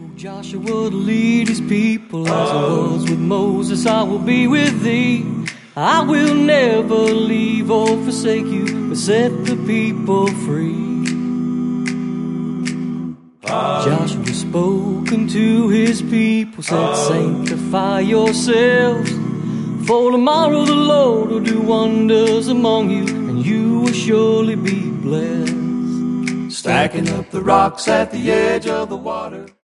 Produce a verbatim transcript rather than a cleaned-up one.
Joshua to lead his people as I was with Moses, I will be with thee. I will never leave or forsake you, but set the people free. Joshua spoke unto his people, said, sanctify yourselves, for tomorrow the Lord will do wonders among you, and you will surely be blessed. Stacking up the rocks at the edge of the water.